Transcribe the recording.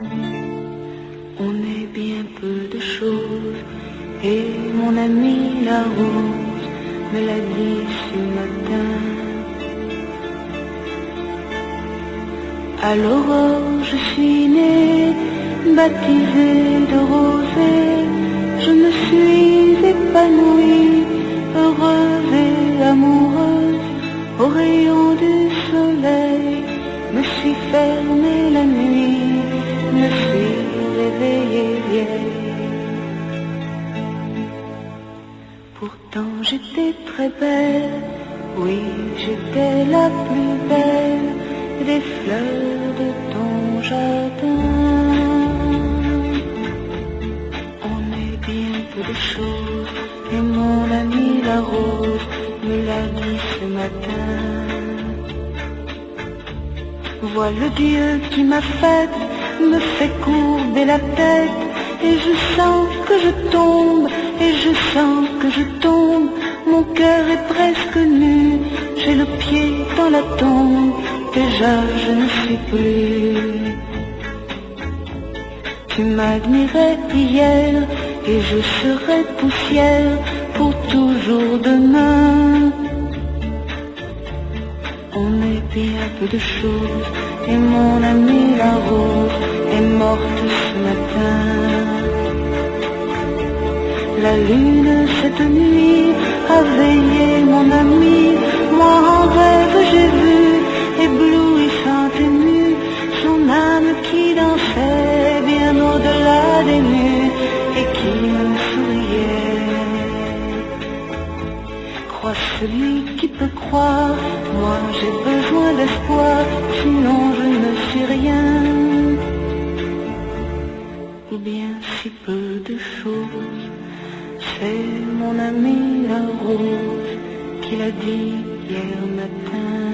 On est bien peu de choses, et mon ami la rose me l'a dit ce matin. À l'aurore je suis née, baptisée de rosée, je me suis épanouie, heureuse et amoureuse, au rayon du soleil, me suis fermée la nuit, me suis réveillée vieille. Pourtant j'étais très belle, oui j'étais la plus belle des fleurs de ton jardin. On est bien peu de choses, et mon ami la rose me l'a dit ce matin. Vois le Dieu qui m'a faite, me fait courber la tête, et je sens que je tombe, et je sens que je tombe. Mon cœur est presque nu, j'ai le pied dans la tombe, déjà je ne suis plus. Tu m'admirais hier, et je serai poussière pour toujours demain. On est bien peu de choses, et mon amie la rose est morte ce matin. La lune cette nuit a veillé mon ami, moi en rêve j'ai vu, éblouissante et nue, son âme qui dansait bien au-delà des nues et qui me souriait. Crois celui qui peut croire, moi j'ai besoin d'espoir, sinon je ne suis rien. Ou bien si peu de choses, c'est mon ami la rose qui l'a dit hier matin.